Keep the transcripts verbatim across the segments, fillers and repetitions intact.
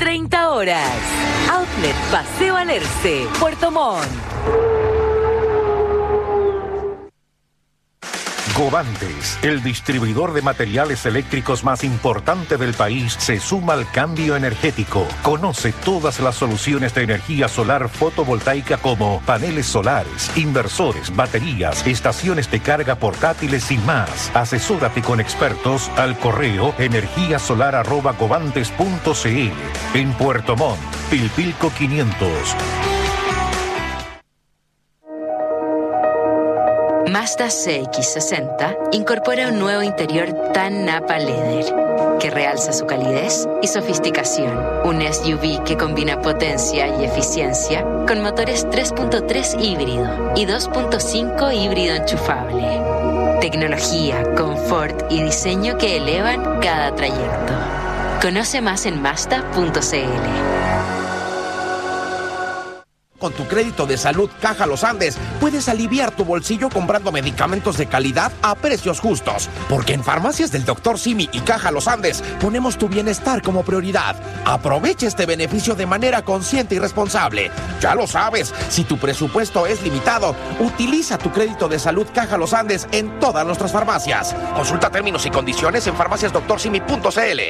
treinta horas. Outlet Paseo Alerce, Puerto Montt. Govantes, el distribuidor de materiales eléctricos más importante del país, se suma al cambio energético. Conoce todas las soluciones de energía solar fotovoltaica como paneles solares, inversores, baterías, estaciones de carga portátiles y más. Asesórate con expertos al correo energía solar arroba govantes punto cl. En Puerto Montt, Pilpilco quinientos. Mazda C X sesenta incorpora un nuevo interior tan Napa Leather que realza su calidez y sofisticación. Un S U V que combina potencia y eficiencia con motores tres punto tres híbrido y dos punto cinco híbrido enchufable. Tecnología, confort y diseño que elevan cada trayecto. Conoce más en mazda punto cl. Con tu crédito de salud Caja Los Andes, puedes aliviar tu bolsillo comprando medicamentos de calidad a precios justos. Porque en Farmacias del doctor Simi y Caja Los Andes ponemos tu bienestar como prioridad. Aprovecha este beneficio de manera consciente y responsable. Ya lo sabes, si tu presupuesto es limitado, utiliza tu crédito de salud Caja Los Andes en todas nuestras farmacias. Consulta términos y condiciones en farmacias doctor simi punto cl.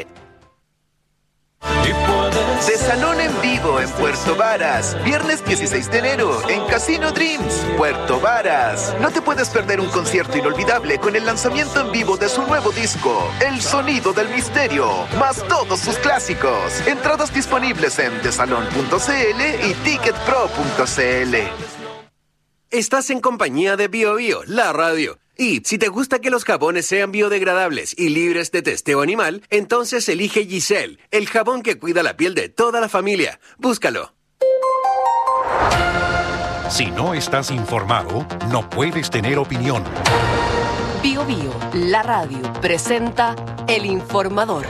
De Salón en Vivo en Puerto Varas, viernes dieciséis de enero en Casino Dreams, Puerto Varas. No te puedes perder un concierto inolvidable con el lanzamiento en vivo de su nuevo disco, El Sonido del Misterio, más todos sus clásicos. Entradas disponibles en desalon punto cl y ticketpro punto cl. Estás en compañía de Bio Bio, la radio. Y si te gusta que los jabones sean biodegradables y libres de testeo animal, entonces elige Giselle, el jabón que cuida la piel de toda la familia. Búscalo. Si no estás informado, no puedes tener opinión. Bio Bio, la radio, presenta El Informador.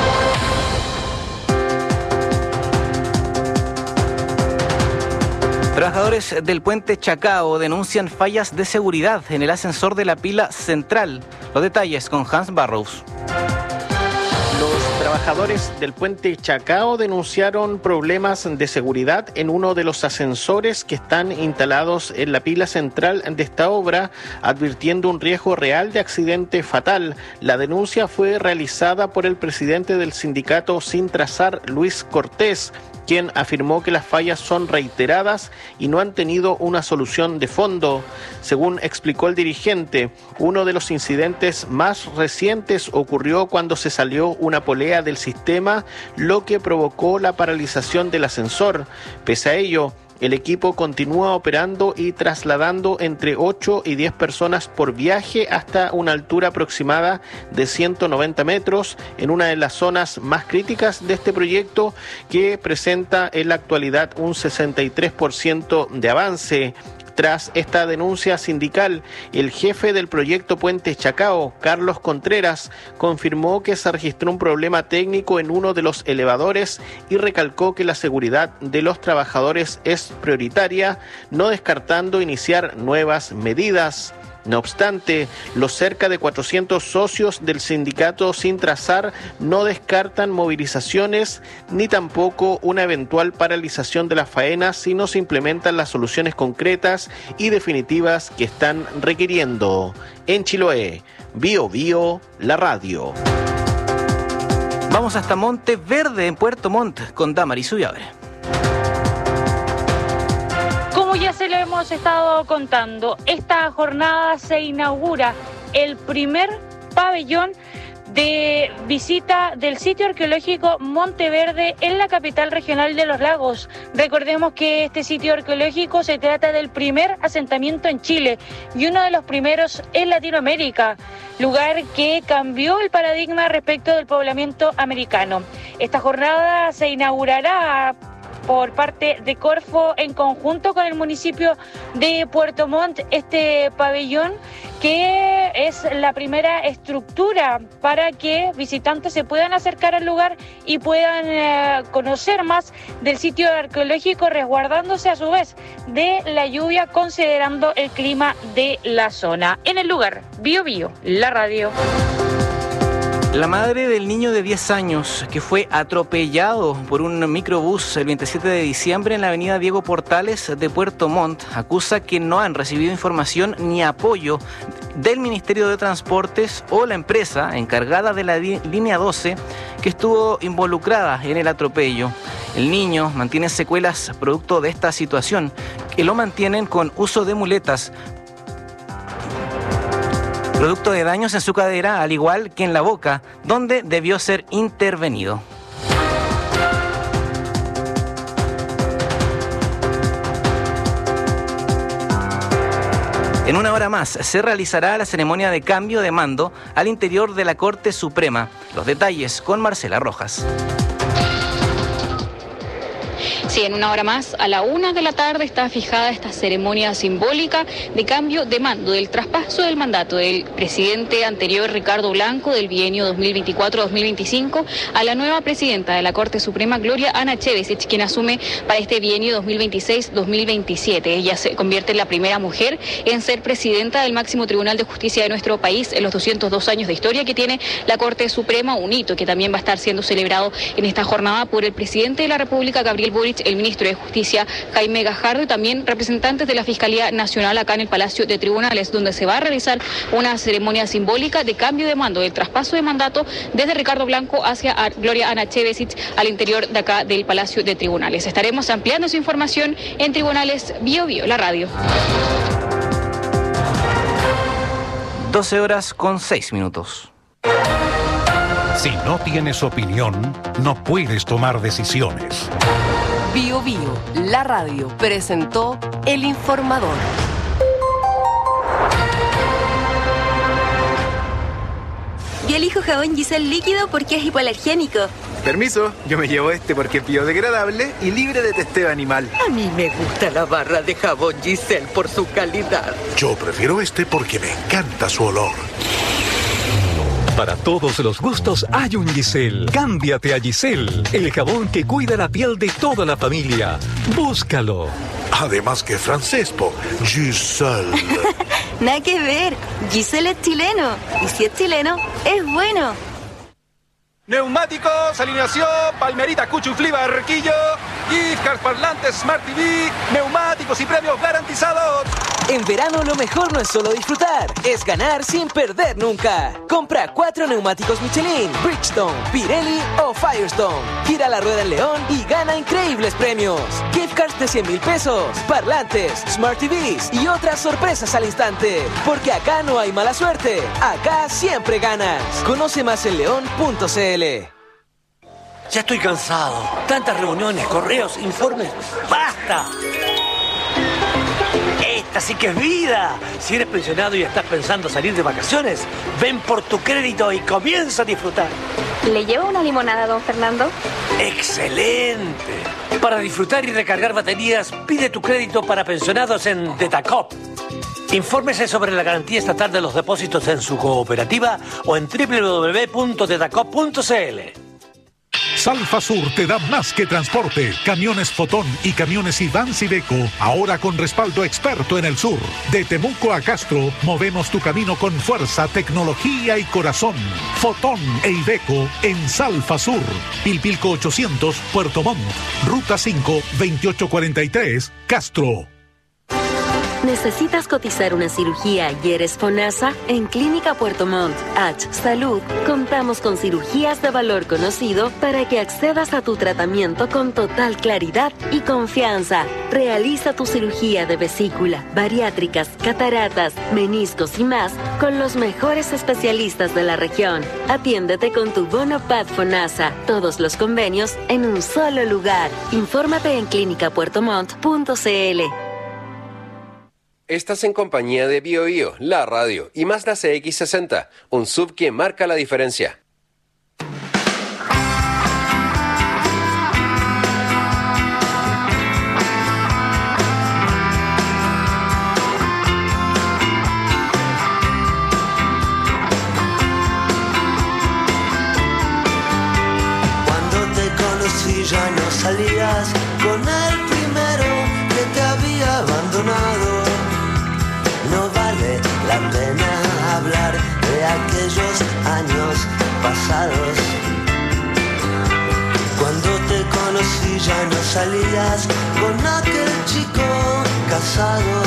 Trabajadores del puente Chacao denuncian fallas de seguridad en el ascensor de la pila central. Los detalles con Hans Barrows. Los trabajadores del puente Chacao denunciaron problemas de seguridad en uno de los ascensores que están instalados en la pila central de esta obra, advirtiendo un riesgo real de accidente fatal. La denuncia fue realizada por el presidente del sindicato Sin Trazar, Luis Cortés, quien afirmó que las fallas son reiteradas y no han tenido una solución de fondo. Según explicó el dirigente, uno de los incidentes más recientes ocurrió cuando se salió una polea del sistema, lo que provocó la paralización del ascensor. Pese a ello, el equipo continúa operando y trasladando entre ocho y diez personas por viaje hasta una altura aproximada de ciento noventa metros en una de las zonas más críticas de este proyecto, que presenta en la actualidad un sesenta y tres por ciento de avance. Tras esta denuncia sindical, el jefe del proyecto Puente Chacao, Carlos Contreras, confirmó que se registró un problema técnico en uno de los elevadores y recalcó que la seguridad de los trabajadores es prioritaria, no descartando iniciar nuevas medidas. No obstante, los cerca de cuatrocientos socios del sindicato Sin Trazar no descartan movilizaciones ni tampoco una eventual paralización de las faenas si no se implementan las soluciones concretas y definitivas que están requiriendo. En Chiloé, Bio Bio, la radio. Vamos hasta Monte Verde, en Puerto Montt, con Damaris Ullabre. Ya se lo hemos estado contando, esta jornada se inaugura el primer pabellón de visita del sitio arqueológico Monte Verde en la capital regional de Los Lagos. Recordemos que este sitio arqueológico se trata del primer asentamiento en Chile y uno de los primeros en Latinoamérica, lugar que cambió el paradigma respecto del poblamiento americano. Esta jornada se inaugurará por parte de Corfo en conjunto con el municipio de Puerto Montt, este pabellón que es la primera estructura para que visitantes se puedan acercar al lugar y puedan eh, conocer más del sitio arqueológico, resguardándose a su vez de la lluvia, considerando el clima de la zona. En el lugar, Bio Bio, la radio. La madre del niño de diez años que fue atropellado por un microbús el veintisiete de diciembre en la avenida Diego Portales de Puerto Montt acusa que no han recibido información ni apoyo del Ministerio de Transportes o la empresa encargada de la línea doce que estuvo involucrada en el atropello. El niño mantiene secuelas producto de esta situación, que lo mantienen con uso de muletas, producto de daños en su cadera, al igual que en la boca, donde debió ser intervenido. En una hora más se realizará la ceremonia de cambio de mando al interior de la Corte Suprema. Los detalles con Marcela Rojas. Sí, en una hora más, a la una de la tarde, está fijada esta ceremonia simbólica de cambio de mando, del traspaso del mandato del presidente anterior, Ricardo Blanco, del bienio dos mil veinticuatro dos mil veinticinco, a la nueva presidenta de la Corte Suprema, Gloria Ana Chevesic, quien asume para este bienio dos mil veintiséis dos mil veintisiete. Ella se convierte en la primera mujer en ser presidenta del máximo tribunal de justicia de nuestro país en los doscientos dos años de historia que tiene la Corte Suprema, un hito que también va a estar siendo celebrado en esta jornada por el presidente de la República, Gabriel Boric, el ministro de Justicia, Jaime Gajardo, y también representantes de la Fiscalía Nacional acá en el Palacio de Tribunales, donde se va a realizar una ceremonia simbólica de cambio de mando, del traspaso de mandato desde Ricardo Blanco hacia Gloria Ana Chevesic al interior de acá del Palacio de Tribunales. Estaremos ampliando su información en Tribunales Bio Bio, la radio. doce horas con seis minutos. Si no tienes opinión, no puedes tomar decisiones. Bio Bio, la radio, presentó El Informador. Yo elijo jabón Giselle líquido porque es hipoalergénico. Permiso, yo me llevo este porque es biodegradable y libre de testeo animal. A mí me gusta la barra de jabón Giselle por su calidad. Yo prefiero este porque me encanta su olor. Para todos los gustos hay un Giselle. Cámbiate a Giselle, el jabón que cuida la piel de toda la familia. Búscalo. Además que francés, po. Giselle. Nada que ver. Giselle es chileno. Y si es chileno, es bueno. Neumáticos, alineación, palmerita, cuchuflí, barquillo, gift cards, parlantes, Smart T V, neumáticos y premios garantizados. En verano lo mejor no es solo disfrutar, es ganar sin perder nunca. Compra cuatro neumáticos Michelin, Bridgestone, Pirelli o Firestone. Gira la rueda en León y gana increíbles premios. Gift cards de cien mil pesos, parlantes, Smart T Vs y otras sorpresas al instante. Porque acá no hay mala suerte, acá siempre ganas. Conoce más en león punto c l. Ya estoy cansado. Tantas reuniones, correos, informes. ¡Basta! Esta sí que es vida. Si eres pensionado y estás pensando salir de vacaciones, ven por tu crédito y comienza a disfrutar. ¿Le llevo una limonada, don Fernando? ¡Excelente! Para disfrutar y recargar baterías, pide tu crédito para pensionados en Detacop. Infórmese sobre la garantía estatal de los depósitos en su cooperativa o en doble u doble u doble u punto detacop punto c l. Salfasur te da más que transporte. Camiones Fotón y camiones Ivans Iveco, ahora con respaldo experto en el sur. De Temuco a Castro, movemos tu camino con fuerza, tecnología y corazón. Fotón e Iveco en Salfasur. Pilpilco ochocientos, Puerto Montt. Ruta cinco, veintiocho cuarenta y tres, Castro. ¿Necesitas cotizar una cirugía y eres FONASA? En Clínica Puerto Montt, H Salud, contamos con cirugías de valor conocido para que accedas a tu tratamiento con total claridad y confianza. Realiza tu cirugía de vesícula, bariátricas, cataratas, meniscos y más con los mejores especialistas de la región. Atiéndete con tu bono P A D FONASA. Todos los convenios en un solo lugar. Infórmate en clínica puerto montt punto c l. Estás en compañía de Bio Bio, la radio, y Mazda C X sesenta, un S U V que marca la diferencia. Cuando te conocí ya no salías con el primero que te había abandonado. No vale la pena hablar de aquellos años pasados. Cuando te conocí ya no salías con aquel chico casado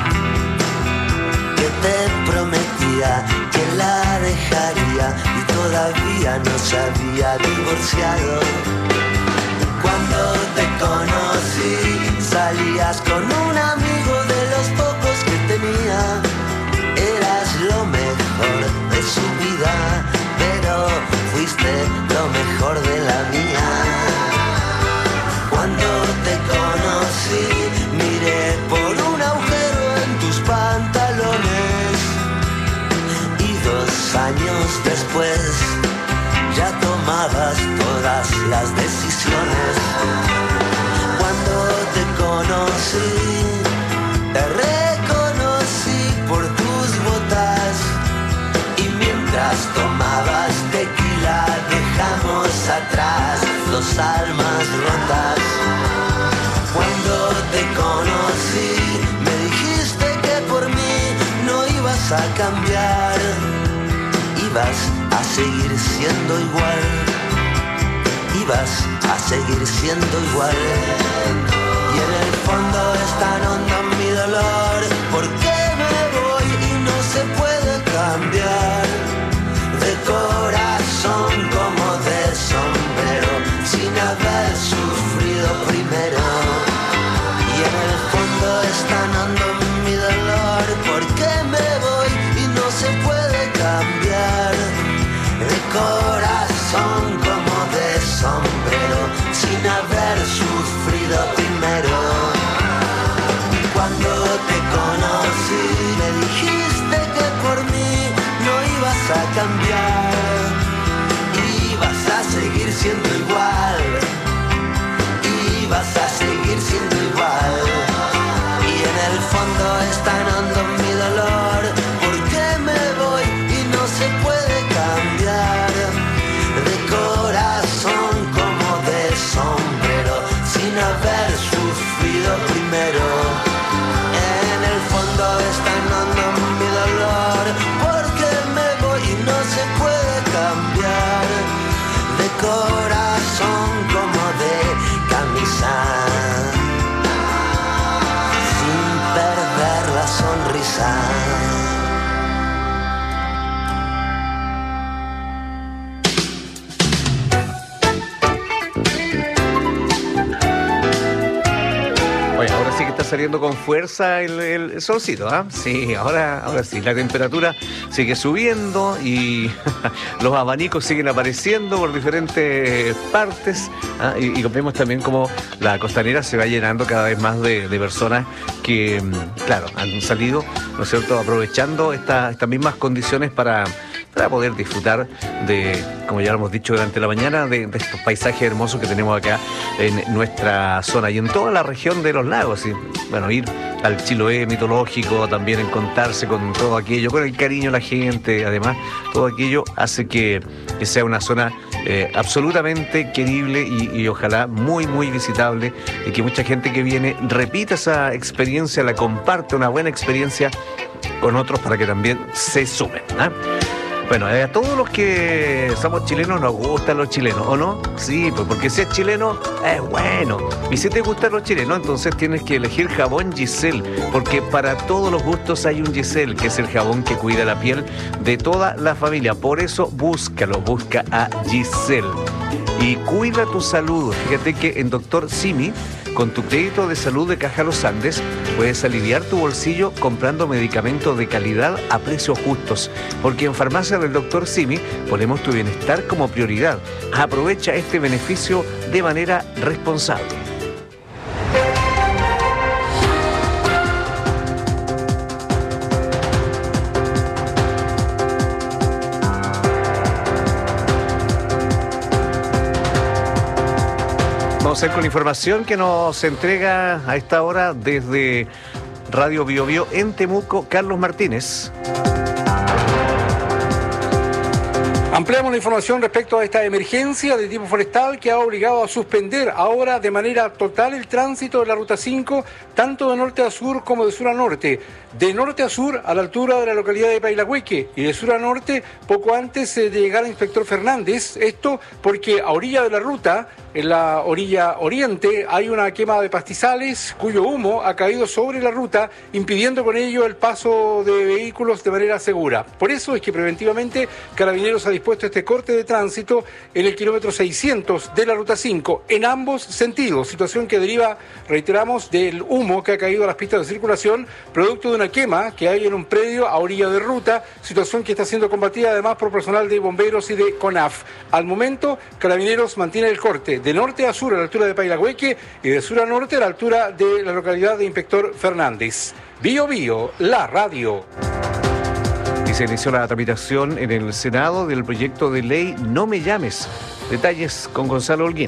que te prometía que la dejaría y todavía no se había divorciado. Cuando te conocí salías con un amigo de los pocos que tenía. Eras lo mejor de su vida, pero fuiste lo mejor de la mía. Cuando te conocí miré por un agujero en tus pantalones y dos años después ya tomabas todas las decisiones. Cuando te conocí, te reconocí por tus botas y mientras tomabas tequila dejamos atrás dos almas rotas. Cuando te conocí, me dijiste que por mí no ibas a cambiar, ibas a seguir siendo igual, ibas a seguir siendo igual. Y en el fondo es tan hondo mi dolor, porque me voy y no se puede cambiar. De corazón como de sombrero, sin haber sufrido primero. Y en el fondo es tan hondo mi dolor, porque me voy y no se puede cambiar. De corazón como de sombrero, sin haber sufrido primero. Cuando te conocí, me dijiste que por mí no ibas a cambiar, ibas a seguir siendo igual, ibas a seguir siendo igual. Y en el fondo es tan hondo mi dolor, porque me voy y no se puede cambiar. De corazón como de sombrero, sin haber sufrido primero. En el fondo es tan hondo mi dolor, porque me voy y no se puede cambiar. De corazón como de camisa, sin perder la sonrisa. Ahora sí que está saliendo con fuerza el, el solcito, ¿ah? ¿eh? Sí, ahora, ahora sí. La temperatura sigue subiendo y los abanicos siguen apareciendo por diferentes partes, ¿ah? y, y vemos también como la costanera se va llenando cada vez más de, de personas que, claro, han salido, ¿no es cierto?, aprovechando esta, estas mismas condiciones para... para poder disfrutar de, como ya lo hemos dicho durante la mañana, de, de estos paisajes hermosos que tenemos acá en nuestra zona y en toda la región de los lagos. Y, bueno, ir al Chiloé mitológico, también encontrarse con todo aquello, con el cariño de la gente, además, todo aquello hace que, que sea una zona eh, absolutamente querible y, y ojalá muy, muy visitable, y que mucha gente que viene repita esa experiencia, la comparte, una buena experiencia con otros para que también se sumen, ¿eh? Bueno, a todos los que somos chilenos nos gustan los chilenos, ¿o no? Sí, pues porque si es chileno, es bueno. Y si te gustan los chilenos, entonces tienes que elegir jabón Giselle, porque para todos los gustos hay un Giselle, que es el jabón que cuida la piel de toda la familia. Por eso búscalo, busca a Giselle. Y cuida tu salud. Fíjate que en Doctor Simi, con tu crédito de salud de Caja Los Andes, puedes aliviar tu bolsillo comprando medicamentos de calidad a precios justos. Porque en Farmacia del Doctor Simi ponemos tu bienestar como prioridad. Aprovecha este beneficio de manera responsable. Vamos a ir con la información que nos entrega a esta hora desde Radio Bio Bio en Temuco, Carlos Martínez. Ampliamos la información respecto a esta emergencia de tipo forestal que ha obligado a suspender ahora de manera total el tránsito de la Ruta cinco, tanto de norte a sur como de sur a norte. De norte a sur, a la altura de la localidad de Pailahueque, y de sur a norte, poco antes de llegar al inspector Fernández. Esto porque a orilla de la ruta, en la orilla oriente, hay una quema de pastizales cuyo humo ha caído sobre la ruta, impidiendo con ello el paso de vehículos de manera segura. Por eso es que preventivamente Carabineros ha dispuesto este corte de tránsito en el kilómetro seiscientos de la Ruta cinco, en ambos sentidos, situación que deriva, reiteramos, del humo que ha caído a las pistas de circulación, producto de una quema que hay en un predio a orilla de ruta, situación que está siendo combatida además por personal de bomberos y de CONAF. Al momento, Carabineros mantiene el corte de norte a sur a la altura de Pailahueque y de sur a norte a la altura de la localidad de Inspector Fernández. Bio Bio, la radio. Y se inició la tramitación en el Senado del proyecto de ley No Me Llames. Detalles con Gonzalo Holguín.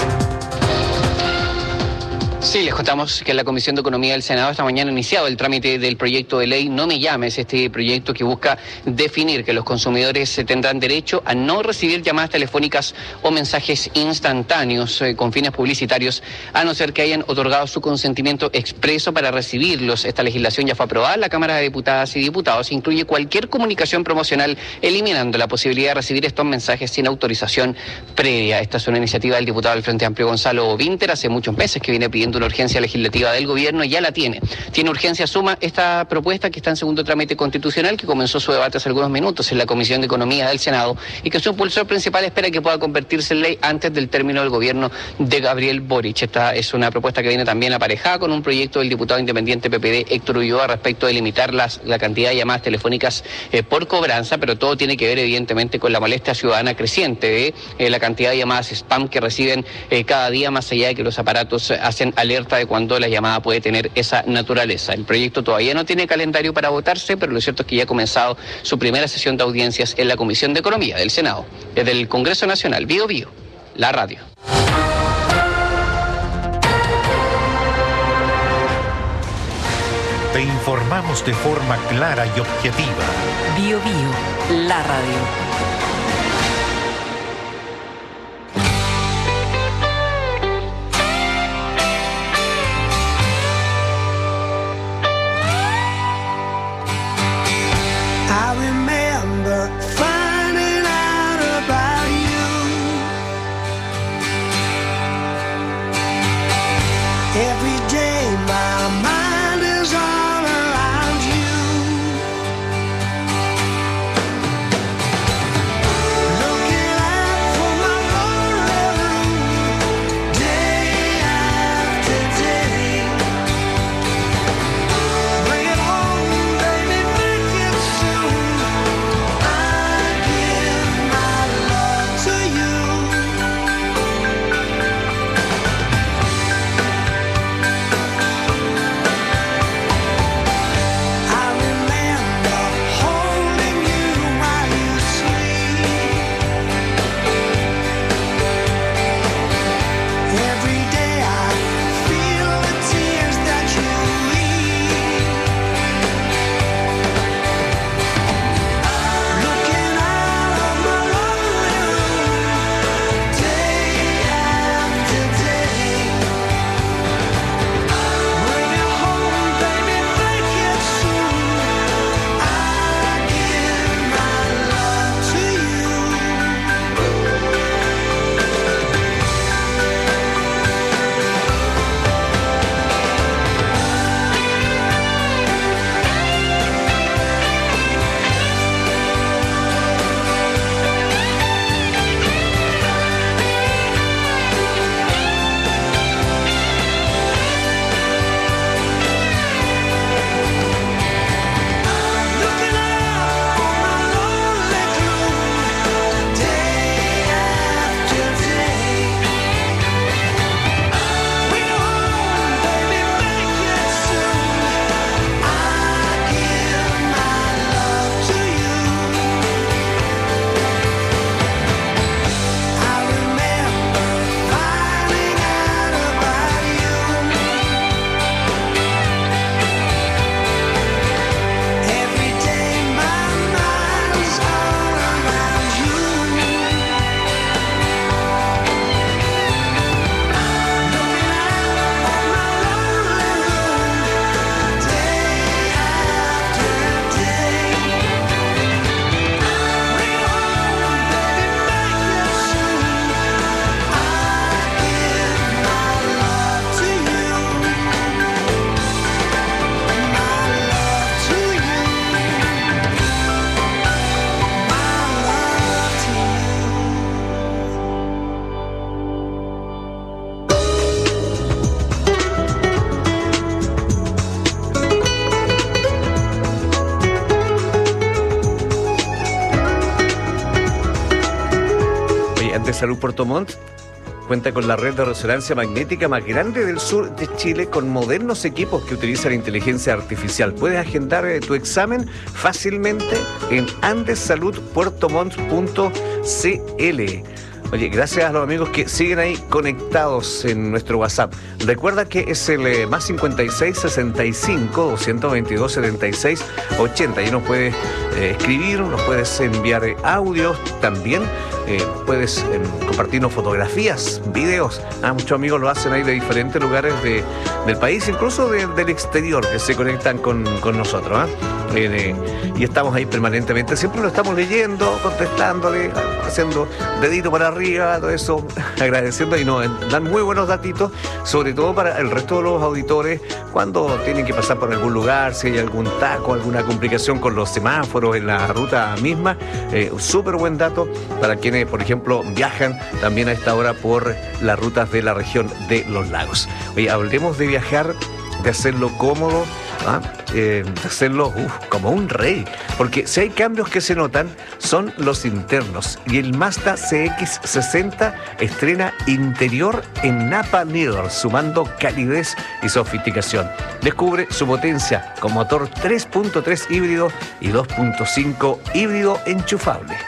Sí, les contamos que la Comisión de Economía del Senado esta mañana ha iniciado el trámite del proyecto de ley No Me Llames, este proyecto que busca definir que los consumidores tendrán derecho a no recibir llamadas telefónicas o mensajes instantáneos eh, con fines publicitarios, a no ser que hayan otorgado su consentimiento expreso para recibirlos. Esta legislación ya fue aprobada en la Cámara de Diputadas y Diputados. Incluye cualquier comunicación promocional, eliminando la posibilidad de recibir estos mensajes sin autorización previa. Esta es una iniciativa del diputado del Frente Amplio Gonzalo Vinter, hace muchos meses que viene pidiendo una urgencia legislativa del gobierno, y ya la tiene. Tiene urgencia suma esta propuesta que está en segundo trámite constitucional, que comenzó su debate hace algunos minutos en la Comisión de Economía del Senado y que su impulsor principal espera que pueda convertirse en ley antes del término del gobierno de Gabriel Boric. Esta es una propuesta que viene también aparejada con un proyecto del diputado independiente P P D Héctor Ulloa respecto de limitar las, la cantidad de llamadas telefónicas eh, por cobranza, pero todo tiene que ver evidentemente con la molestia ciudadana creciente de eh, la cantidad de llamadas spam que reciben eh, cada día, más allá de que los aparatos eh, hacen alerta de cuando la llamada puede tener esa naturaleza. El proyecto todavía no tiene calendario para votarse, pero lo cierto es que ya ha comenzado su primera sesión de audiencias en la Comisión de Economía del Senado. Desde el Congreso Nacional, Bio Bio, la radio. Te informamos de forma clara y objetiva. Bio Bio, la radio. Salud Puerto Montt cuenta con la red de resonancia magnética más grande del sur de Chile, con modernos equipos que utilizan inteligencia artificial. Puedes agendar eh, tu examen fácilmente en andes salud puerto montt punto c l. Oye, gracias a los amigos que siguen ahí conectados en nuestro WhatsApp. Recuerda que es el eh, más cincuenta y seis sesenta y cinco doscientos veintidós setenta y seis ochenta. Ahí nos puedes eh, escribir, nos puedes enviar eh, audios también. Eh, puedes eh, compartirnos fotografías, videos. Ah, muchos amigos lo hacen ahí de diferentes lugares de, del país, incluso de, del exterior, que se conectan con, con nosotros. ¿eh? Eh, de, y estamos ahí permanentemente. Siempre lo estamos leyendo, contestándole, haciendo dedito para arriba, todo eso, agradeciendo, y nos dan muy buenos datitos, sobre todo para el resto de los auditores, cuando tienen que pasar por algún lugar, si hay algún taco, alguna complicación con los semáforos en la ruta misma. Eh, súper buen dato para quienes, por ejemplo, viajan también a esta hora por las rutas de la región de los lagos. Oye, hablemos de viajar, de hacerlo cómodo, ¿ah? eh, de hacerlo uf, como un rey, porque si hay cambios que se notan son los internos, y el Mazda C X sesenta estrena interior en Napa Needle, sumando calidez y sofisticación. Descubre su potencia con motor tres punto tres híbrido y dos punto cinco híbrido enchufable.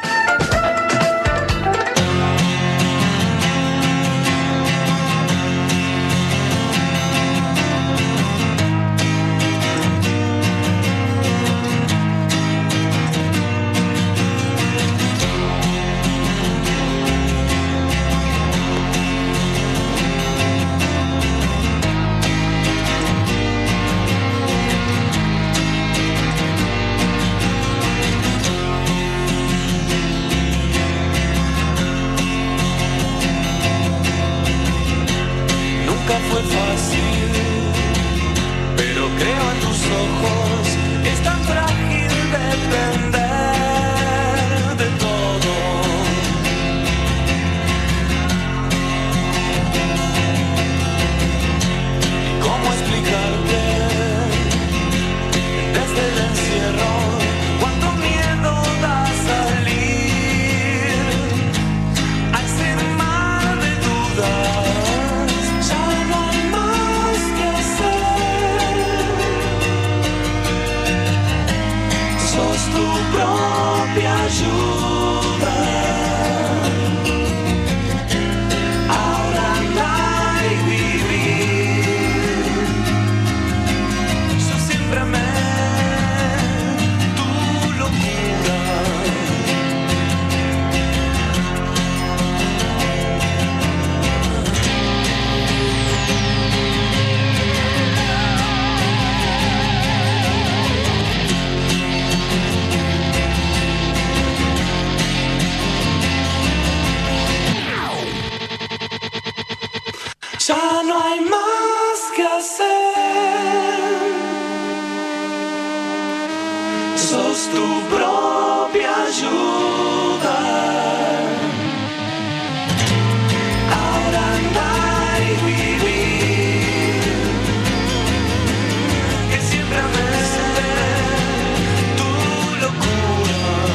Ya no hay más que hacer. Sos tu propia ayuda. Ahora andar y vivir. Que siempre amé tu locura.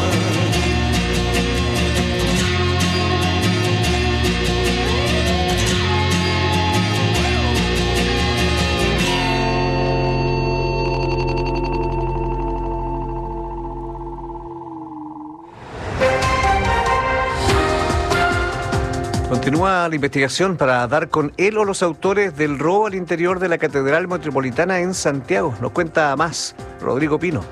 Continúa la investigación para dar con él o los autores del robo al interior de la Catedral Metropolitana en Santiago. Nos cuenta más Rodrigo Pino.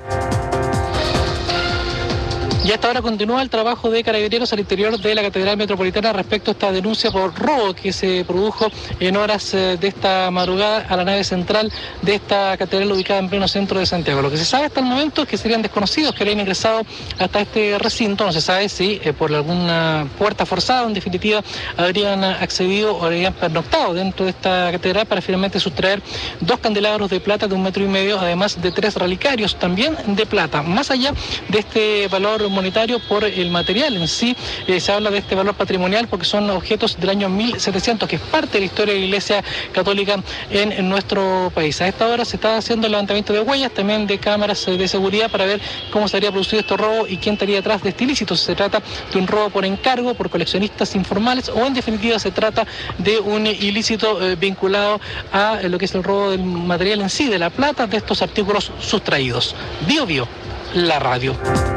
Y hasta ahora continúa el trabajo de Carabineros al interior de la Catedral Metropolitana respecto a esta denuncia por robo que se produjo en horas de esta madrugada a la nave central de esta catedral ubicada en pleno centro de Santiago. Lo que se sabe hasta el momento es que serían desconocidos que habían ingresado hasta este recinto. No se sabe si eh, por alguna puerta forzada o en definitiva habrían accedido o habrían pernoctado dentro de esta catedral para finalmente sustraer dos candelabros de plata de un metro y medio, además de tres relicarios también de plata. Más allá de este valor monetario por el material en sí. Eh, se habla de este valor patrimonial porque son objetos del año mil setecientos, que es parte de la historia de la Iglesia Católica en, en nuestro país. A esta hora se está haciendo el levantamiento de huellas, también de cámaras de seguridad, para ver cómo se habría producido este robo y quién estaría detrás de este ilícito. Si se trata de un robo por encargo, por coleccionistas informales, o en definitiva se trata de un ilícito eh, vinculado a eh, lo que es el robo del material en sí, de la plata, de estos artículos sustraídos. Bio Bio, la radio.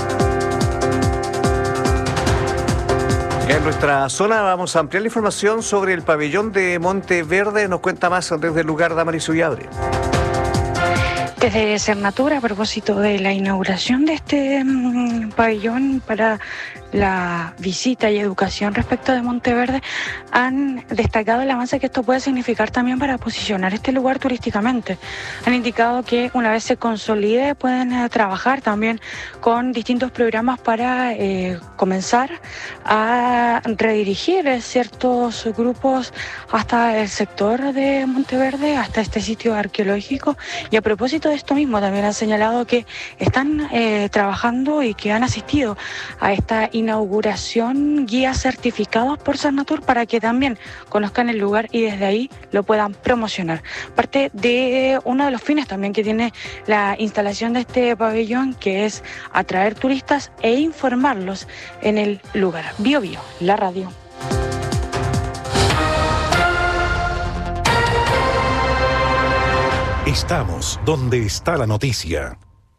En nuestra zona vamos a ampliar la información sobre el pabellón de Monteverde. Nos cuenta más desde el lugar Damaris Ullabre. Desde Cernatura, a propósito de la inauguración de este mmm, pabellón para la visita y educación respecto de Monteverde, han destacado el avance que esto puede significar también para posicionar este lugar turísticamente. Han indicado que una vez se consolide pueden eh, trabajar también con distintos programas para eh, comenzar a redirigir eh, ciertos grupos hasta el sector de Monteverde, hasta este sitio arqueológico. Y a propósito de esto mismo, también han señalado que están eh, trabajando y que han asistido a esta inauguración guías certificados por Cernatur para que también conozcan el lugar y desde ahí lo puedan promocionar. Parte de uno de los fines también que tiene la instalación de este pabellón, que es atraer turistas e informarlos en el lugar. Bio Bio, la radio. Estamos donde está la noticia.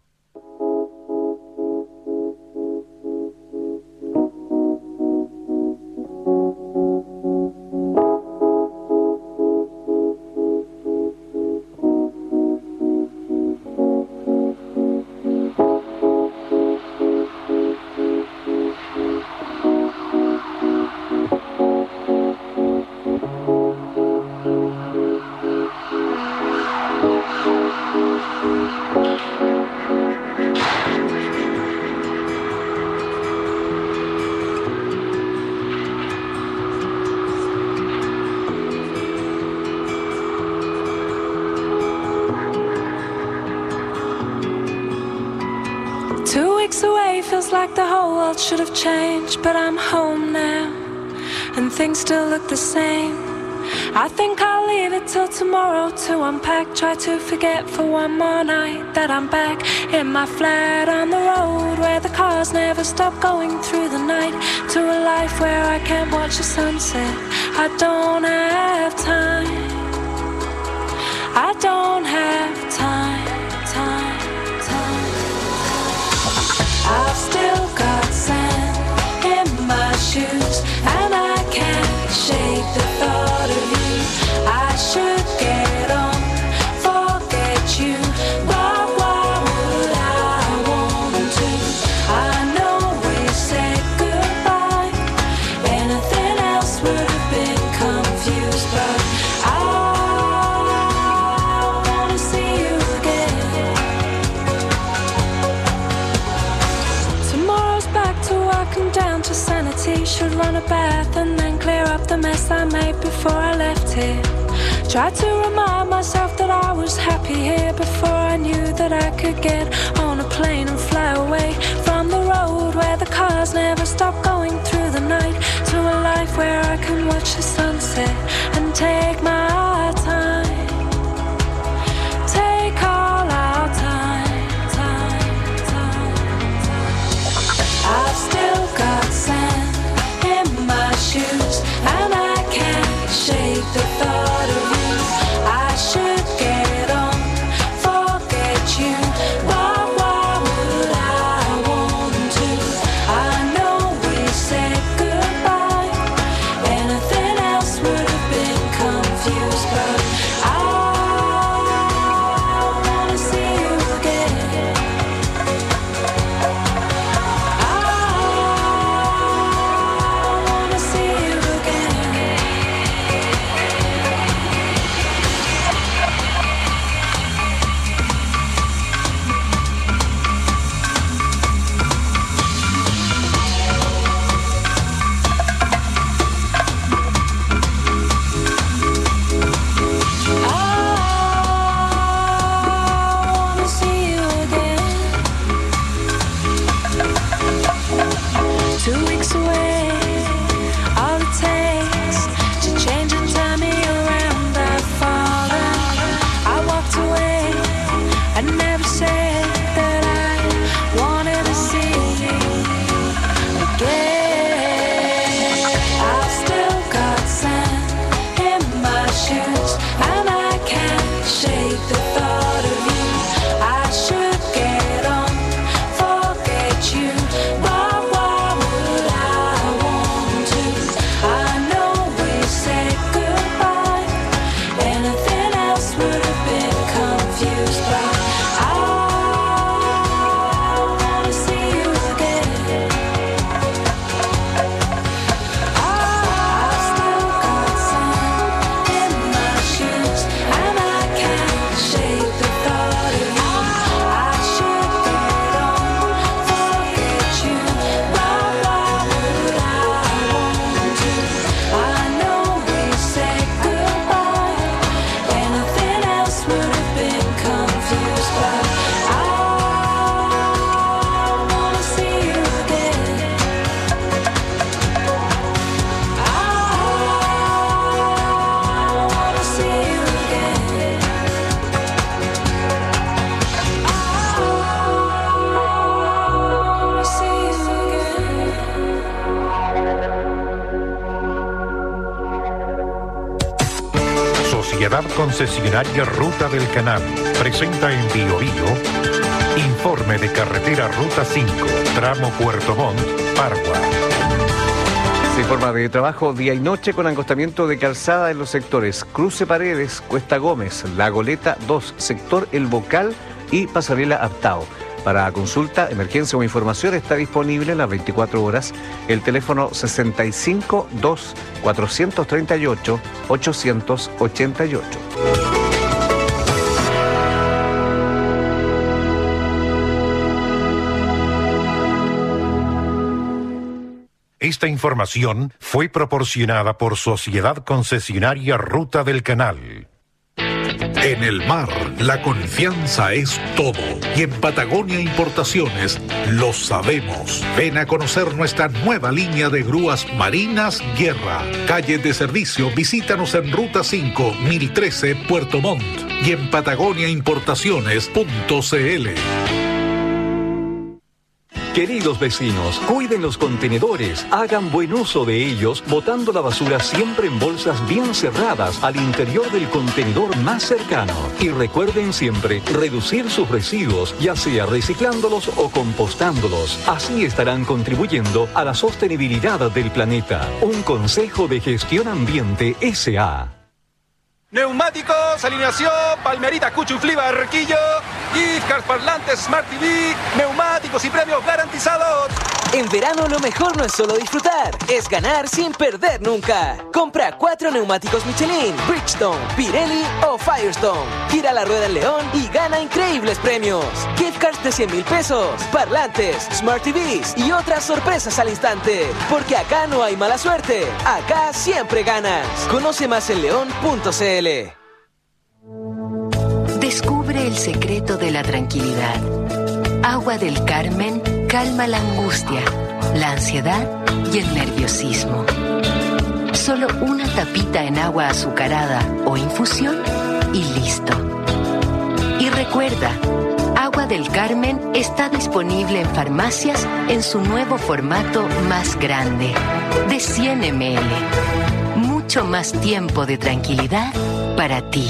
Feels like the whole world should have changed, but I'm home now, and things still look the same. I think I'll leave it till tomorrow to unpack, try to forget for one more night that I'm back in my flat on the road where the cars never stop going through the night, to a life where I can't watch the sunset. I don't have time, I don't have time, time, time. I've still got sand in my shoes, and I can't shake the thought of you. I should get on, forget you, but why would I want to? I know we said goodbye, anything else would have been confused, but I wanna see you again. Tomorrow's back to work and down to sanity. Should run a bath and then clear up the mess I made before I left here. Tried to remind myself that I was happy here before I knew that I could get on a plane and fly away from the road where the cars never stop going through the night, to a life where I can watch the sunset and take my time, take all our time, time, time, time. I've still got sand in my shoes, and I can't shake the thought of you. I should get on, forget you, but why would I want to? I know we said goodbye, anything else would have been confused. Sociedad Concesionaria Ruta del Canal presenta en Bio Bio informe de carretera Ruta cinco, tramo Puerto Montt, Pargua. Se informa de trabajo día y noche con acostamiento de calzada en los sectores Cruce Paredes, Cuesta Gómez, La Goleta dos, sector El Bocal y Pasarela Aptao. Para consulta, emergencia o información está disponible en las veinticuatro horas el teléfono sesenta y cinco dos cuatrocientos treinta y ocho ochocientos ochenta y ocho. Esta información fue proporcionada por Sociedad Concesionaria Ruta del Canal. En el mar, la confianza es todo. Y en Patagonia Importaciones lo sabemos. Ven a conocer nuestra nueva línea de grúas marinas Guerra. Calle de servicio, visítanos en Ruta cinco, mil trece, Puerto Montt. Y en patagonia importaciones punto c l. Queridos vecinos, cuiden los contenedores, hagan buen uso de ellos, botando la basura siempre en bolsas bien cerradas al interior del contenedor más cercano. Y recuerden siempre reducir sus residuos, ya sea reciclándolos o compostándolos. Así estarán contribuyendo a la sostenibilidad del planeta. Un consejo de Gestión Ambiente S A Neumáticos, alineación, Palmerita, Cuchuflí, Barquillo, gift cards, parlantes, Smart T V, neumáticos y premios garantizados. En verano lo mejor no es solo disfrutar, es ganar sin perder nunca. Compra cuatro neumáticos Michelin, Bridgestone, Pirelli o Firestone. Tira la rueda en León y gana increíbles premios. Gift cards de cien mil pesos, parlantes, Smart T Vs y otras sorpresas al instante. Porque acá no hay mala suerte, acá siempre ganas. Conoce más en león punto c l. Descubre el secreto de la tranquilidad. Agua del Carmen calma la angustia, la ansiedad y el nerviosismo. Solo una tapita en agua azucarada o infusión y listo. Y recuerda, Agua del Carmen está disponible en farmacias en su nuevo formato más grande, de cien mililitros. Mucho más tiempo de tranquilidad para ti.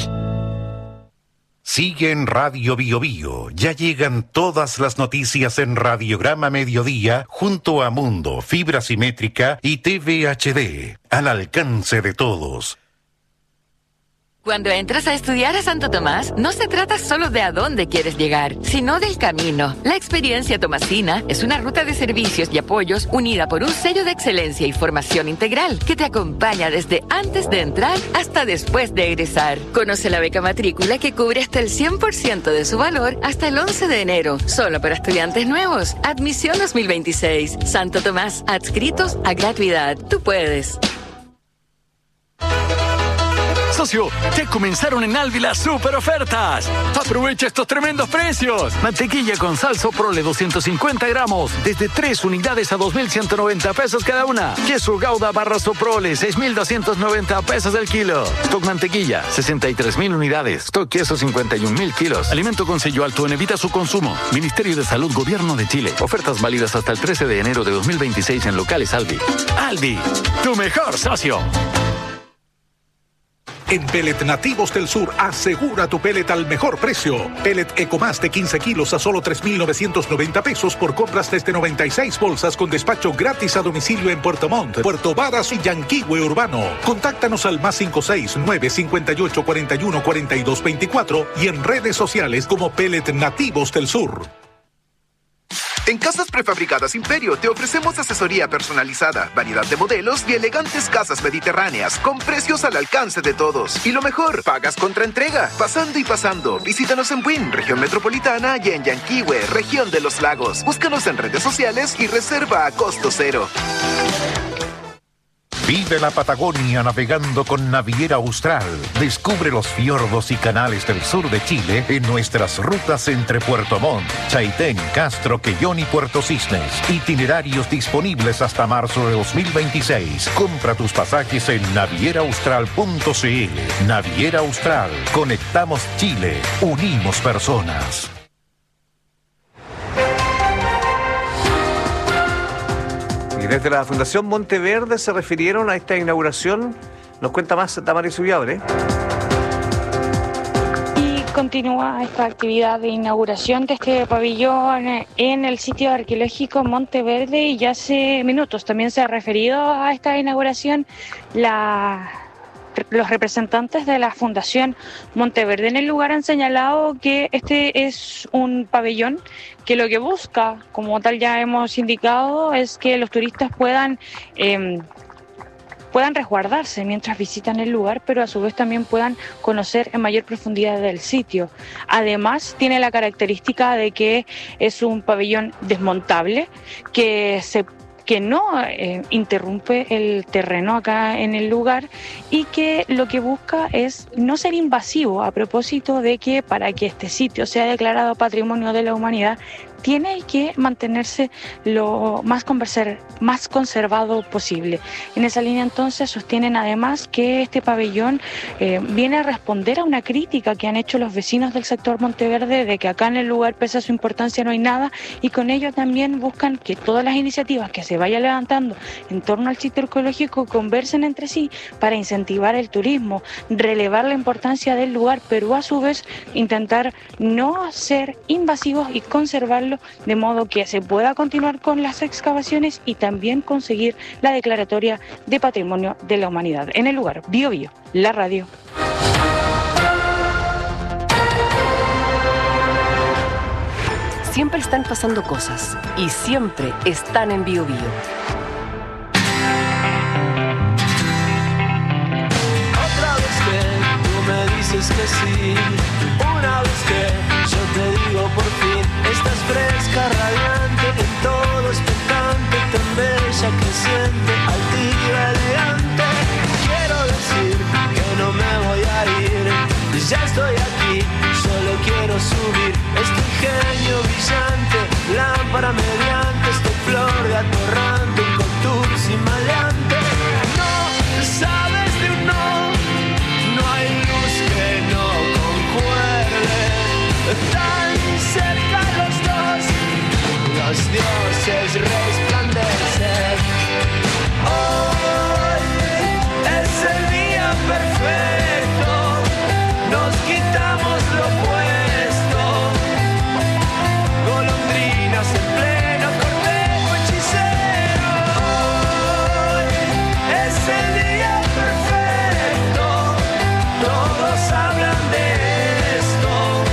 Sigue en Radio Bio Bio. Ya llegan todas las noticias en Radiograma Mediodía junto a Mundo, Fibra Simétrica y T V H D. Al alcance de todos. Cuando entras a estudiar a Santo Tomás, no se trata solo de a dónde quieres llegar, sino del camino. La experiencia tomasina es una ruta de servicios y apoyos unida por un sello de excelencia y formación integral que te acompaña desde antes de entrar hasta después de egresar. Conoce la beca matrícula que cubre hasta el cien por ciento de su valor hasta el once de enero, solo para estudiantes nuevos. Admisión dos mil veintiséis. Santo Tomás, adscritos a gratuidad. Tú puedes. Socio, ya comenzaron en Alvi las super ofertas. Aprovecha estos tremendos precios. Mantequilla con sal Soprole doscientos cincuenta gramos, desde tres unidades a dos mil ciento noventa pesos cada una. Queso Gouda barra Soprole, seis mil doscientos noventa pesos el kilo. Stock mantequilla, sesenta y tres mil unidades. Stock queso, cincuenta y un mil kilos. Alimento con sello alto en evita su consumo. Ministerio de Salud, Gobierno de Chile. Ofertas válidas hasta el trece de enero de dos mil veintiséis en locales Alvi. Alvi, tu mejor socio. En Pellet Nativos del Sur, asegura tu pellet al mejor precio. Pellet Ecomás de quince kilos a solo tres mil novecientos noventa pesos por compras desde noventa y seis bolsas con despacho gratis a domicilio en Puerto Montt, Puerto Varas y Yanquihue Urbano. Contáctanos al más cinco seis nueve cinco ocho cuatro uno cuatro dos dos cuatro y en redes sociales como Pellet Nativos del Sur. En Casas Prefabricadas Imperio te ofrecemos asesoría personalizada, variedad de modelos y elegantes casas mediterráneas con precios al alcance de todos. Y lo mejor, pagas contra entrega, pasando y pasando. Visítanos en Buin, región metropolitana, y en Yanquihue, región de los lagos. Búscanos en redes sociales y reserva a costo cero. Vive la Patagonia navegando con Naviera Austral. Descubre los fiordos y canales del sur de Chile en nuestras rutas entre Puerto Montt, Chaitén, Castro, Quellón y Puerto Cisnes. Itinerarios disponibles hasta marzo de dos mil veintiséis. Compra tus pasajes en naviera austral punto c l. Naviera Austral. Conectamos Chile. Unimos personas. Y desde la Fundación Monteverde se refirieron a esta inauguración. Nos cuenta más Damaris Ullabre. Continúa esta actividad de inauguración de este pabellón en el sitio arqueológico Monteverde y ya hace minutos también se ha referido a esta inauguración la, los representantes de la Fundación Monteverde. En el lugar han señalado que este es un pabellón que lo que busca, como tal ya hemos indicado, es que los turistas puedan... Eh, puedan resguardarse mientras visitan el lugar, pero a su vez también puedan conocer en mayor profundidad del sitio. Además, tiene la característica de que es un pabellón desmontable, que se que no eh, interrumpe el terreno acá en el lugar y que lo que busca es no ser invasivo, a propósito de que para que este sitio sea declarado Patrimonio de la Humanidad tiene que mantenerse lo más, converser, más conservado posible. En esa línea entonces sostienen además que este pabellón eh, viene a responder a una crítica que han hecho los vecinos del sector Monteverde de que acá en el lugar, pese a su importancia, no hay nada, y con ello también buscan que todas las iniciativas que se vayan levantando en torno al sitio arqueológico conversen entre sí para incentivar el turismo, relevar la importancia del lugar, pero a su vez intentar no ser invasivos y conservarlo de modo que se pueda continuar con las excavaciones y también conseguir la declaratoria de Patrimonio de la Humanidad. En el lugar, Bio Bio, la radio. Siempre están pasando cosas y siempre están en Bio Bio. Otra vez que tú me dices que sí, una vez que yo te digo por fin. Estás fresca, radiante, en todo expectante, tan bella, creciente, altiva, elegante. Quiero decir que no me voy a ir, ya estoy aquí, solo quiero subir. Este ingenio brillante, lámpara mediante, esta flor de atorrante, un contour sin maleante. No sabes de un no, no hay luz que no concuerde. Tan cerca los dos, los dioses resplandecen. Hoy es el día perfecto, nos quitamos lo puesto. Golondrinas en pleno cortejo hechicero. Hoy es el día perfecto, todos hablan de esto.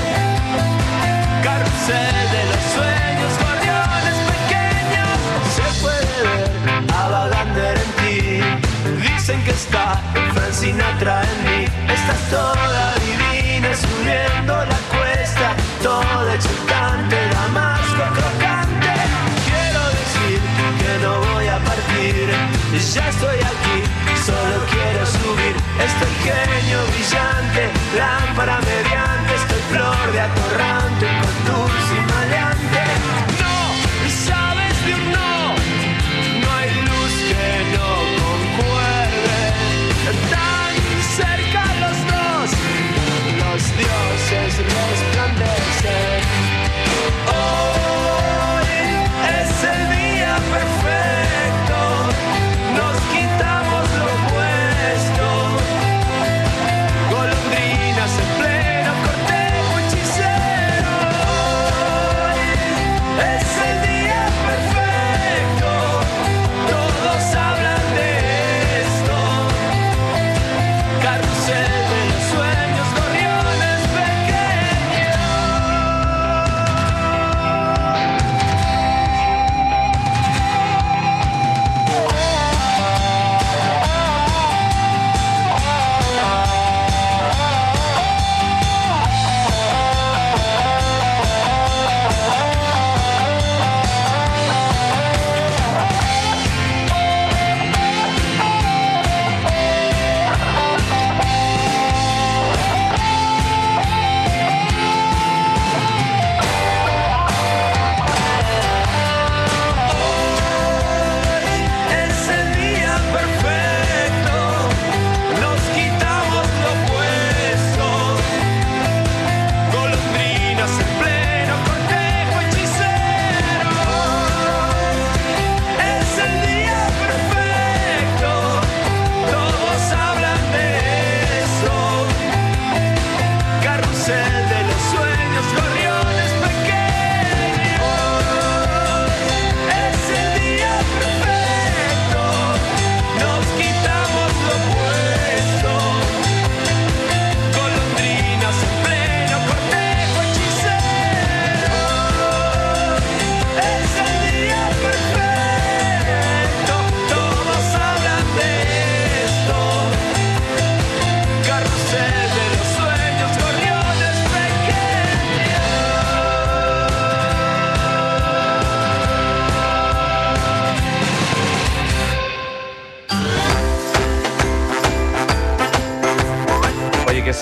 Carrusel de los sueños, guardianes pequeños. Se puede ver a Wagner en ti. Dicen que está Frank Sinatra en mí. Estás toda divina subiendo la cuesta, toda exultante, damasco crocante. Quiero decir que no voy a partir, ya estoy aquí, solo quiero subir. Estoy genio brillante, lámpara mediante, estoy flor de atorrante, con dulce y maleante. No sabes de un no, no hay luz que no concuerde. Tan cerca los dos, los dioses resplandecen. Hoy es el día perfecto, nos quitamos lo puesto. Golondrinas en pleno cortejo hechicero.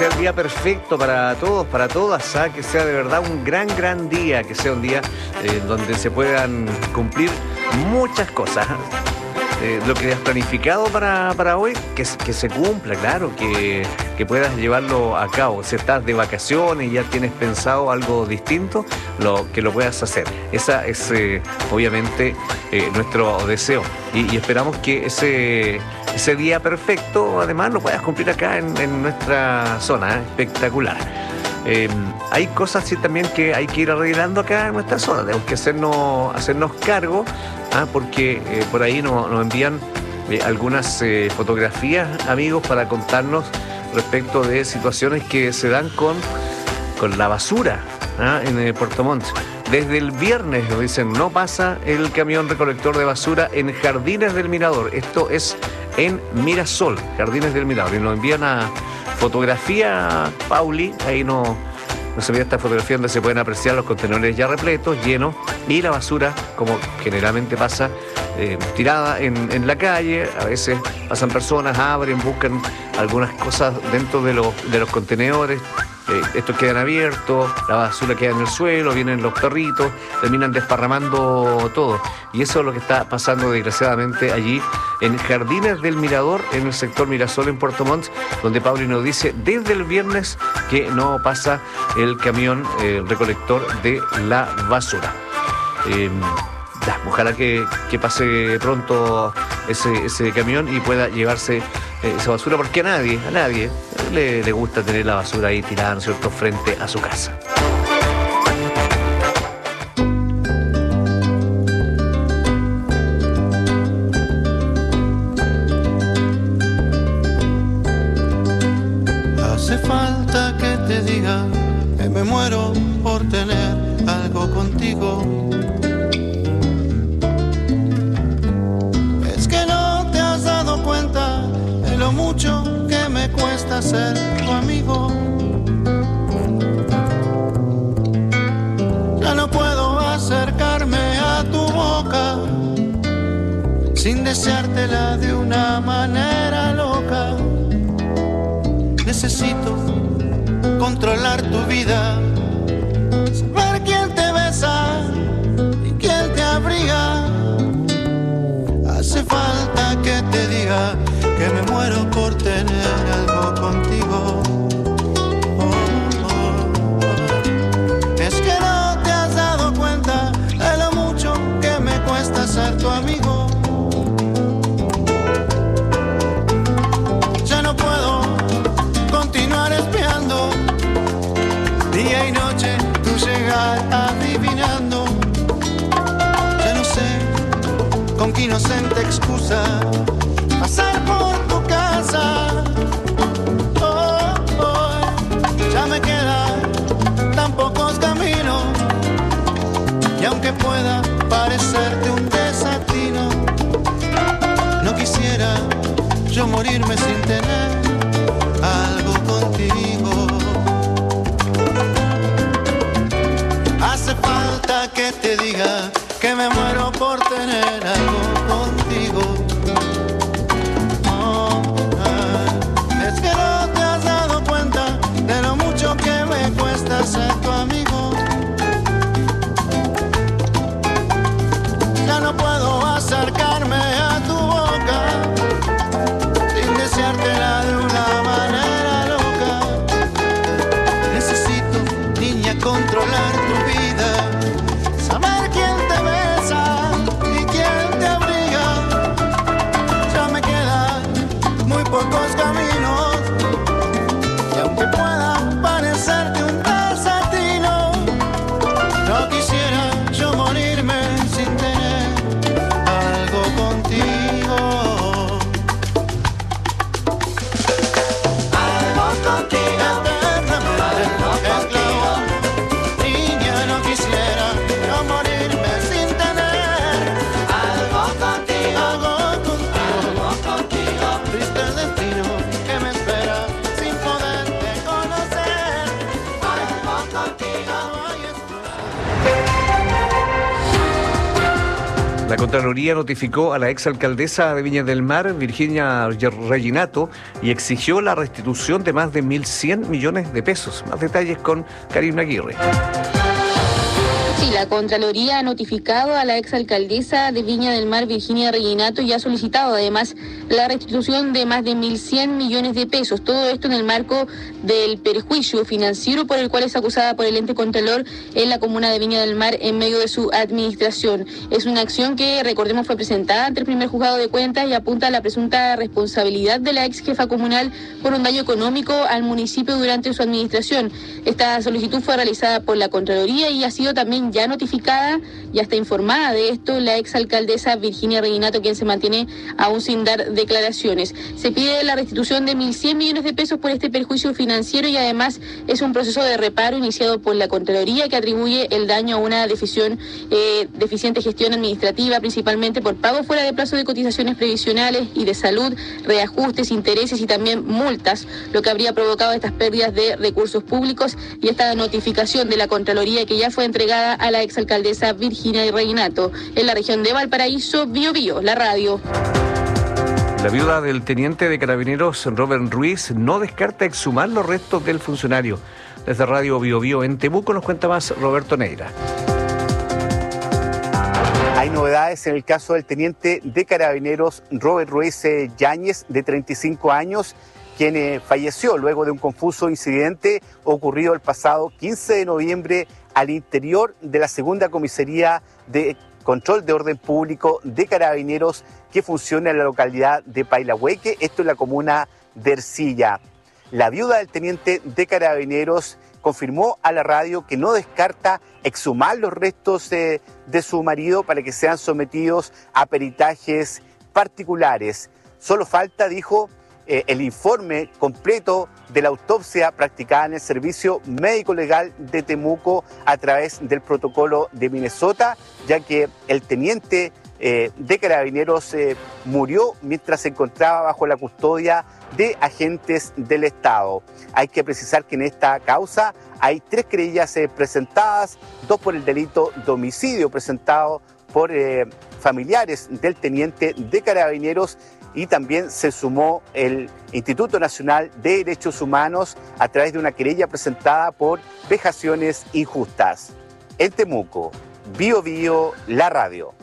sea el día perfecto para todos, para todas, ¿ah? Que sea de verdad un gran, gran día, que sea un día eh, donde se puedan cumplir muchas cosas. Eh, lo que has planificado para, para hoy, que, que se cumpla, claro, que, que puedas llevarlo a cabo. Si estás de vacaciones y ya tienes pensado algo distinto, lo, que lo puedas hacer. Esa es eh, obviamente eh, nuestro deseo. Y, y esperamos que ese, ese día perfecto, además, lo puedas cumplir acá en, en nuestra zona. ¿eh? Espectacular. Eh, hay cosas sí también que hay que ir arreglando acá en nuestra zona. Tenemos que hacernos, hacernos cargo, ¿ah? porque eh, por ahí nos, nos envían eh, algunas eh, fotografías, amigos, para contarnos respecto de situaciones que se dan con, con la basura, ¿ah? en eh, Puerto Montt. Desde el viernes, nos dicen, no pasa el camión recolector de basura en Jardines del Mirador. Esto es en Mirasol, Jardines del Mirador. Y nos envían a fotografía, Pauli, ahí no, no se ve esta fotografía donde se pueden apreciar los contenedores ya repletos, llenos, y la basura, como generalmente pasa, eh, tirada en, en la calle. A veces pasan personas, abren, buscan algunas cosas dentro de los, de los contenedores. Eh, estos quedan abiertos, la basura queda en el suelo, vienen los perritos, terminan desparramando todo. Y eso es lo que está pasando desgraciadamente allí en Jardines del Mirador, en el sector Mirasol en Puerto Montt, donde Pauli nos dice desde el viernes que no pasa el camión eh, recolector de la basura. Eh, ya, ojalá que, que pase pronto ese, ese camión y pueda llevarse eh, esa basura, porque a nadie, a nadie le, le gusta tener la basura ahí tirada, ¿no es cierto?, frente a su casa. Hace falta que te diga que me muero por tener algo contigo. Es que no te has dado cuenta de lo mucho que me cuesta ser tu amigo. Ya no puedo acercarme a tu boca sin deseártela de una manera loca. Necesito controlar tu vida, saber quién te besa y quién te abriga. Hace falta que te diga que me muero por tener algo contigo. Oh, oh, oh. Es que no te has dado cuenta de lo mucho que me cuesta ser tu amigo. Ya no puedo continuar espiando día y noche, tú llegas adivinando. Ya no sé con qué inocente excusa pasar por tu casa. Oh, oh, ya me quedan tan pocos caminos, y aunque pueda parecerte un desatino, no quisiera yo morirme sin tener algo contigo. Hace falta que te diga que me muero por tener algo contigo. Oh, ah. Es que no te has dado cuenta de lo mucho que me cuesta ser tu amigo. Ya no puedo acercarme a tu boca sin deseártela de una manera loca. Necesito, niña, controlar tu vida, saber quién te besa y quién te abriga. Ya me quedan muy pocos caminos, y aunque pueda parecerte un desatino, no quisiera yo morirme sin tener algo contigo. Algo contigo, eternamente esclavo, niña. La Contraloría notificó a la exalcaldesa de Viña del Mar, Virginia Reginato, y exigió la restitución de más de mil cien millones de pesos. Más detalles con Karina Aguirre. Sí, la Contraloría ha notificado a la exalcaldesa de Viña del Mar, Virginia Reginato, y ha solicitado además la restitución de más de mil cien millones de pesos. Todo esto en el marco del perjuicio financiero por el cual es acusada por el ente contralor en la comuna de Viña del Mar en medio de su administración. Es una acción que, recordemos, fue presentada ante el primer juzgado de cuentas y apunta a la presunta responsabilidad de la ex jefa comunal por un daño económico al municipio durante su administración. Esta solicitud fue realizada por la Contraloría y ha sido también ya notificada, ya está informada de esto la exalcaldesa Virginia Reginato, quien se mantiene aún sin dar declaraciones. Se pide la restitución de mil cien millones de pesos por este perjuicio financiero y además es un proceso de reparo iniciado por la Contraloría que atribuye el daño a una deficient, eh, deficiente gestión administrativa, principalmente por pago fuera de plazo de cotizaciones previsionales y de salud, reajustes, intereses y también multas, lo que habría provocado estas pérdidas de recursos públicos, y esta notificación de la Contraloría que ya fue entregada a la exalcaldesa Virginia Reginato en la región de Valparaíso. Bio Bio, la radio. La viuda del teniente de carabineros Robert Ruiz no descarta exhumar los restos del funcionario. Desde Radio Bio Bio en Temuco nos cuenta más Roberto Neira. Hay novedades en el caso del teniente de carabineros Robert Ruiz Yáñez, de treinta y cinco años, quien eh, falleció luego de un confuso incidente ocurrido el pasado quince de noviembre al interior de la segunda comisaría de control de orden público de carabineros que funciona en la localidad de Pailahueque, esto en la comuna de Ercilla. La viuda del teniente de carabineros confirmó a la radio que no descarta exhumar los restos eh, de su marido para que sean sometidos a peritajes particulares. Solo falta, dijo, eh, el informe completo de la autopsia practicada en el Servicio Médico Legal de Temuco a través del protocolo de Minnesota, ya que el teniente eh, de carabineros eh, murió mientras se encontraba bajo la custodia de agentes del Estado. Hay que precisar que en esta causa hay tres querellas eh, presentadas, dos por el delito de homicidio presentado por eh, familiares del teniente de carabineros, y también se sumó el Instituto Nacional de Derechos Humanos a través de una querella presentada por vejaciones injustas. En Temuco, Bio Bio, la radio.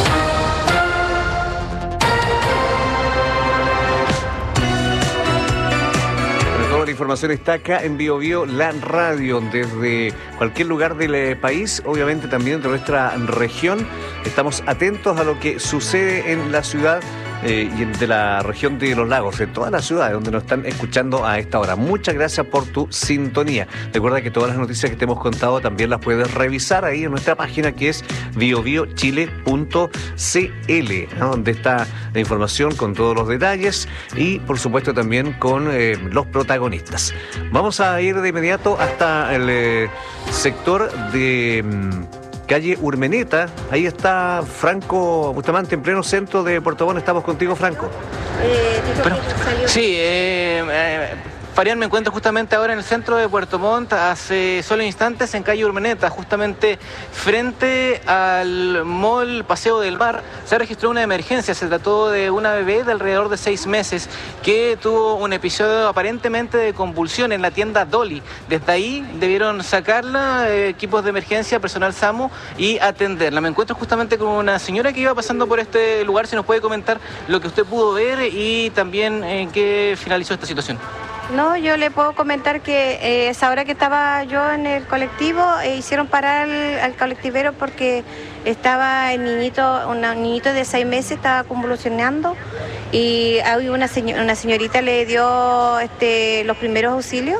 Toda la información está acá en Bio Bio, la radio, desde cualquier lugar del país, obviamente también de nuestra región. Estamos atentos a lo que sucede en la ciudad eh, y de la región de los lagos, en todas las ciudades donde nos están escuchando a esta hora. Muchas gracias por tu sintonía. Recuerda que todas las noticias que te hemos contado también las puedes revisar ahí en nuestra página, que es bio bio chile punto c l, ¿no? Donde está la información con todos los detalles y por supuesto también con eh, los protagonistas. Vamos a ir de inmediato hasta el eh, sector de mm, calle Urmeneta. Ahí está Franco Bustamante en pleno centro de Puerto Montt. Estamos contigo, Franco. Eh, bueno, sí, eh, eh, Fabián, me encuentro justamente ahora en el centro de Puerto Montt, hace solo instantes en calle Urmeneta, justamente frente al mall Paseo del Mar. Se registró una emergencia, se trató de una bebé de alrededor de seis meses que tuvo un episodio aparentemente de convulsión en la tienda Dolly. Desde ahí debieron sacarla, eh, equipos de emergencia, personal SAMU, y atenderla. Me encuentro justamente con una señora que iba pasando por este lugar. Si nos puede comentar lo que usted pudo ver y también en qué finalizó esta situación. No, yo le puedo comentar que eh, esa hora que estaba yo en el colectivo, eh, hicieron parar al, al colectivero porque estaba el niñito, un niñito de seis meses, estaba convulsionando y hay una, señor, una señorita le dio este, los primeros auxilios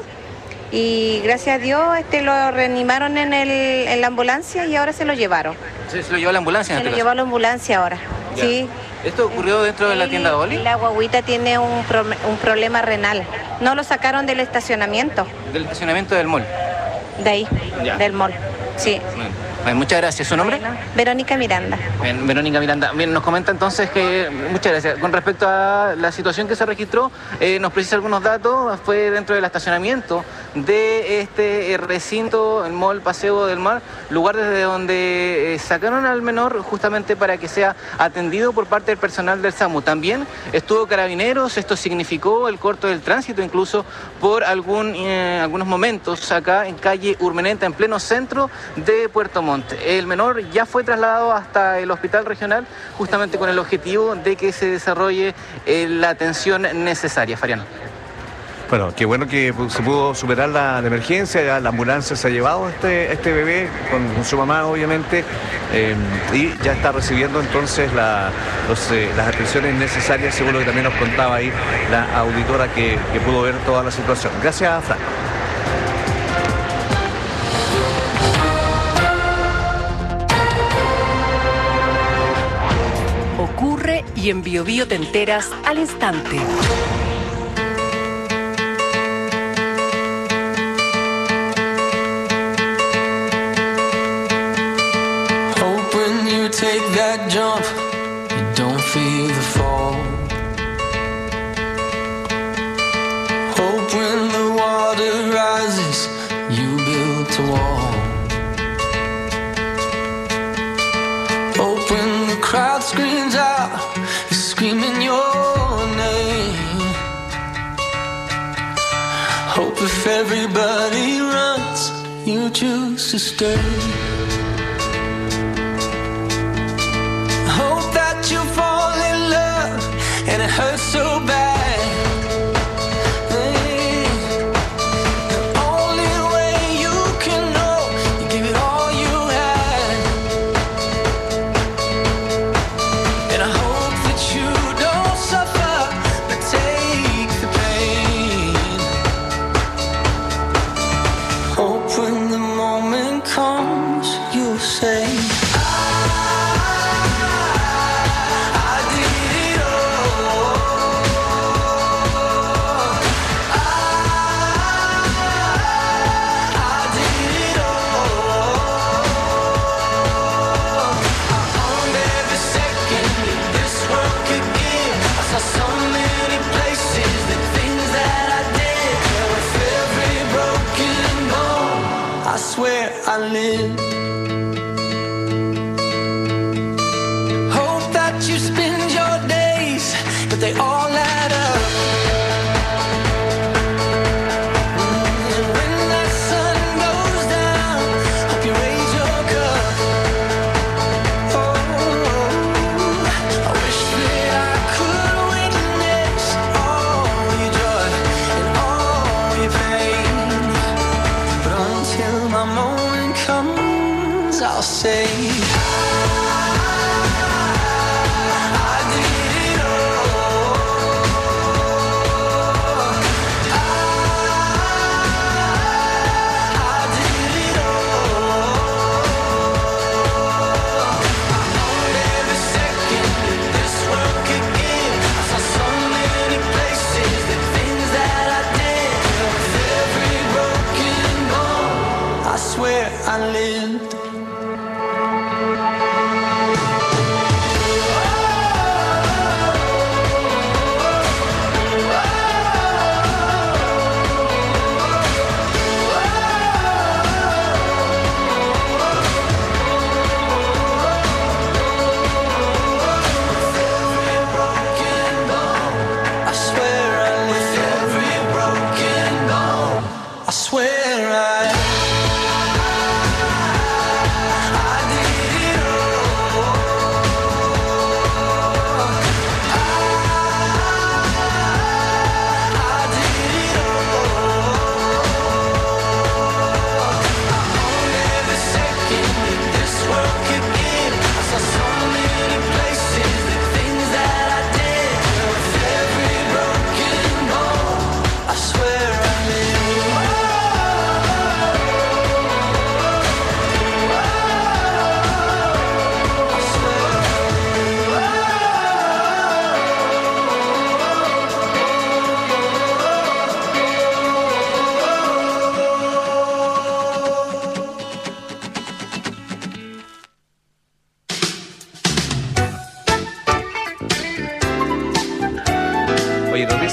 y gracias a Dios este, lo reanimaron en, el, en la ambulancia y ahora se lo llevaron. ¿Se, se lo llevó a la ambulancia? Se lo llevó a la ambulancia ahora, ya. Sí. ¿Esto ocurrió dentro de la tienda Dolly? La guaguita tiene un, pro, un problema renal. No lo sacaron del estacionamiento. ¿Del estacionamiento del mall? De ahí, ya. Del mall, sí. Bueno, bueno, muchas gracias. ¿Su nombre? Bueno, Verónica Miranda. Bien, Verónica Miranda. Bien, nos comenta entonces que, muchas gracias. Con respecto a la situación que se registró, eh, nos precisa algunos datos. Fue dentro del estacionamiento de este eh, recinto, el Mall Paseo del Mar, lugar desde donde eh, sacaron al menor justamente para que sea atendido por parte del personal del SAMU. También estuvo Carabineros, esto significó el corto del tránsito incluso por algún, eh, algunos momentos acá en calle Urmeneta, en pleno centro de Puerto Montt. El menor ya fue trasladado hasta el hospital regional justamente con el objetivo de que se desarrolle eh, la atención necesaria. Fariano. Bueno, qué bueno que se pudo superar la, la emergencia, la ambulancia se ha llevado a este, este bebé con, con su mamá obviamente eh, y ya está recibiendo entonces la, los, eh, las atenciones necesarias, según lo que también nos contaba ahí la auditora que, que pudo ver toda la situación. Gracias, Franco. Ocurre y en Bio Bio te enteras al instante. Take that jump, you don't feel the fall. Hope when the water rises, you build a wall. Hope when the crowd screams out, you're screaming your name. Hope if everybody runs, you choose to stay. Hope that you fall in love and it hurts so bad. Hey, the only way you can know, you give it all you had. And I hope that you don't suffer, but take the pain. Hope when the moment comes, you'll say, where I live. Hope that you spend your days, but they all add up. And when that sun goes down, hope you raise your cup. Oh, I wish that I could witness all your joy and all your pain, but until my moment comes, I'll say I lived. I swear I lived. Every broken bone. I swear I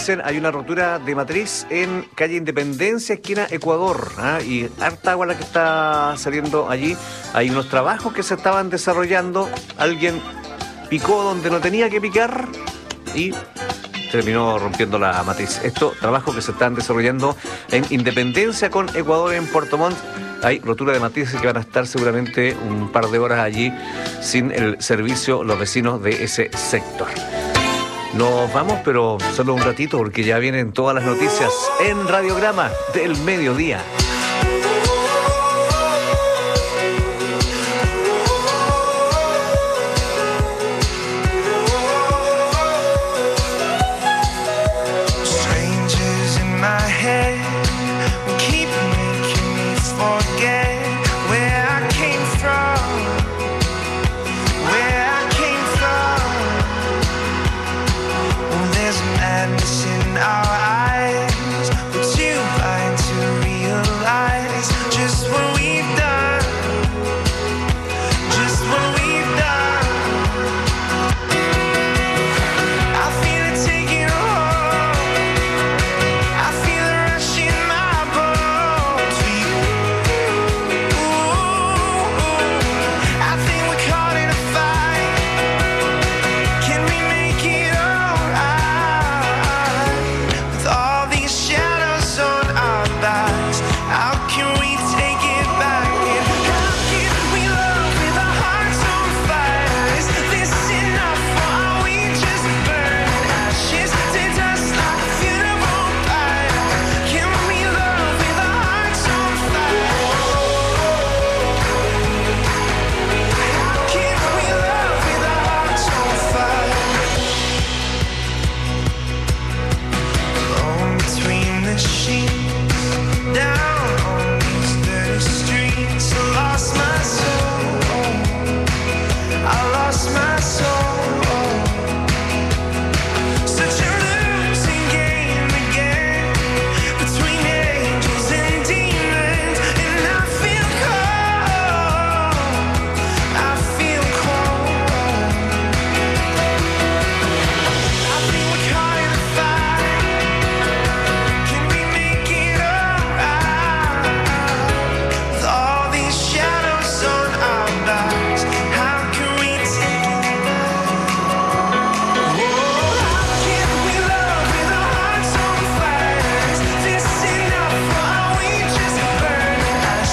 dicen, hay una rotura de matriz en calle Independencia, esquina Ecuador, ¿ah? Y harta agua la que está saliendo allí. Hay unos trabajos que se estaban desarrollando. Alguien picó donde no tenía que picar y terminó rompiendo la matriz. Estos trabajos que se están desarrollando en Independencia con Ecuador en Puerto Montt. Hay rotura de matrices que van a estar seguramente un par de horas allí sin el servicio los vecinos de ese sector. Nos vamos, pero solo un ratito porque ya vienen todas las noticias en Radiograma del Mediodía.